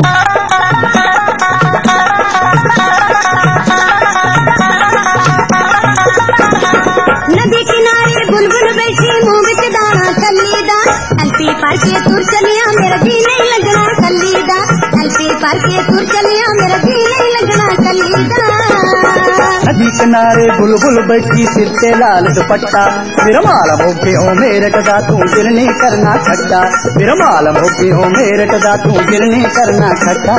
नदी किनारे बुलबुल बैठी मुंह बिच दाना कलीदा एलपी पर के तुर चलिया मेरा जी नहीं लगना कलीदा एलपी पर के तुर चलिया मेरा जी नहीं लगना कलीदा। नदी किनारे बुलबुल बैठी सिर पे लाल दुपट्टा मेरा मालम हो के हो मेरे कदा तू दिल नहीं करना खट्टा मेरा मालम हो के हो मेरे कदा तू दिल नहीं करना खट्टा।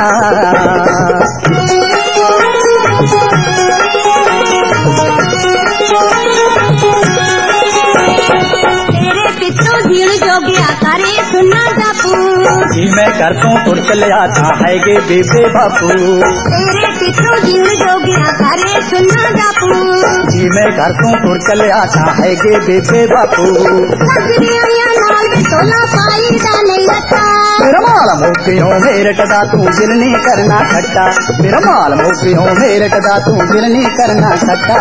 तेरे पिछों झील जोगिया करे सुनना जापू जी मैं कर तू तुर चले आता है गे बेबे बापू तेरे पिछों झील जोगिया करे सुनना जापू जी मैं कर तू तुर चले आता है गे बेबे बापू। नाल तोला पाई दा नहीं रखा मेरा मालम हो के हो मेरे कदा तू दिल नहीं करना खट्टा मेरा मालम हो के हो मेरे कदा तू दिल नहीं करना खट्टा।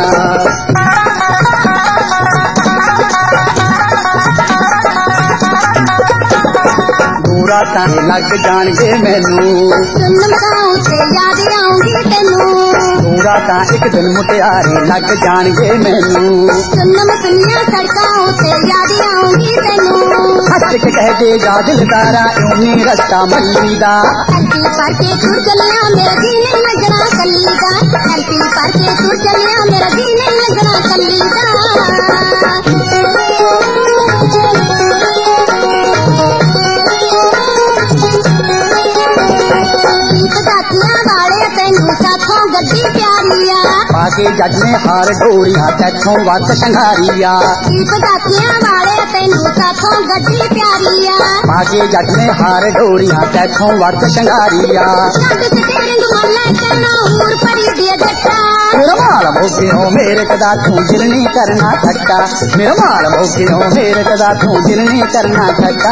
पूरा ताने लग जाणगे मैनू सुनमकाऊं ते याद आऊंगी तेनू पूरा ता एक दिन मुटियारे लग जाणगे मैनू सुनम सुनिया सड़कां ते याद आऊंगी तेनू हट के कह दे जा दिलदारा यूं रस्ता मल्ली दा एलपी पर के तुर चलिया मेरा जी नहीं लगना कलीदा एलपी पर के तुर चलिया मेरा जी नहीं लगना कलीदा। वाले तेनू साथों गड्डी प्यारिया पाके जज ने हार डोरिया तैथों वत संघारिया वाले तेनू साथों गड्डी प्यारिया पाके जज ने हार डोरिया तैथों वत संघारिया। मेरा मालम हो के हो मेरे कदा तू दिल नहीं करना खट्टा मेरा मालम हो के हो मेरे कदा तू दिल नहीं करना खट्टा।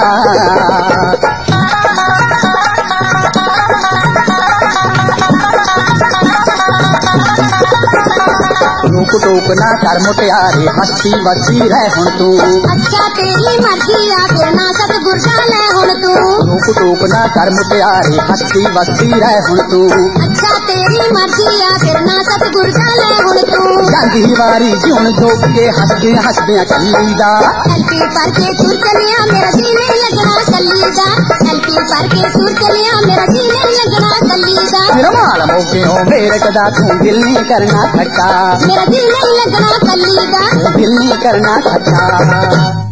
रूप टोक ना कर मुटियारे हस्ती वसी रह हुण तू अच्छा तेरी मर्जी आ फिर ना सतगुर ले हुण तू रूप टोक ना कर मुटियारे हस्ती वसी रह हुण तू अच्छा तेरी मर्जी आ फिर ना सतगुर ले हुण तू जांदी वारी जून धोक के हसदे हसदे कलीदा एलपी पर के तुर चलिया मेरा जी नहीं लगना कलीदा एलपी पर के तुर चलिया मेरा जी नहीं लगना कलीदा। मेरा मालम हो के हो मेरे कदा तू दिल नहीं करना खट्टा मेरा जी नहीं लगना कलीदा दिल नहीं करना खट्टा।